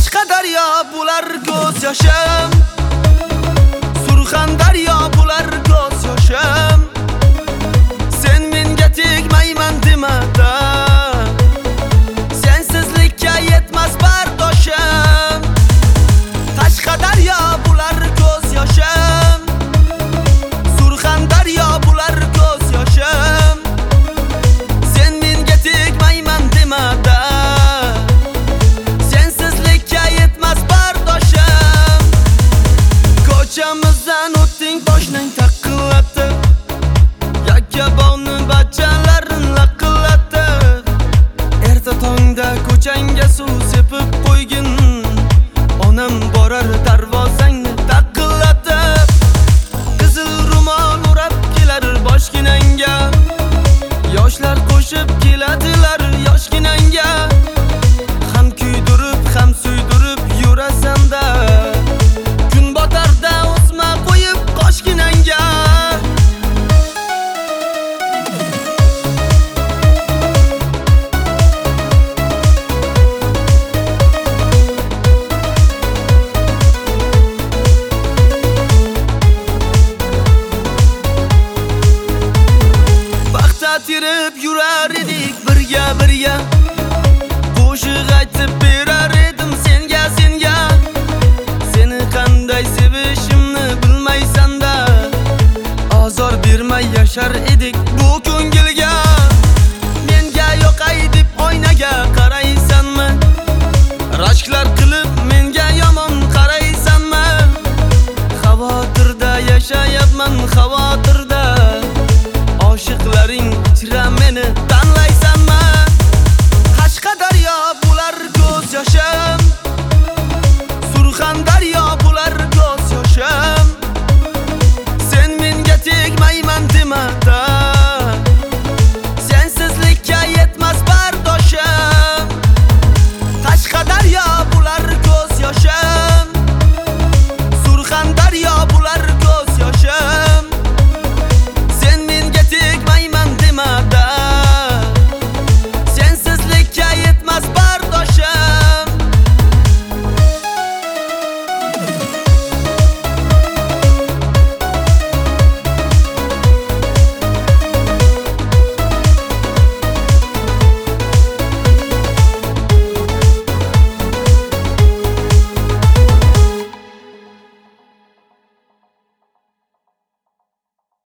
Qashqadaryo bular ko'z yoshim, Surxondaryo bular ko'z yoshim. Sen menga tegmayman demada, sensizlikka yetmas bardoshim. Qashqadaryo bular ko'z yoshim, Surxondaryo bular ko'z yoshim. Sen menga tegmayman demada, ko'chamizdan o'tding boshning taqillatib, Yakkabog'ni bachalarin laqillatib. Erta tongda ko'changga suv sepib qo'ygin, onam borar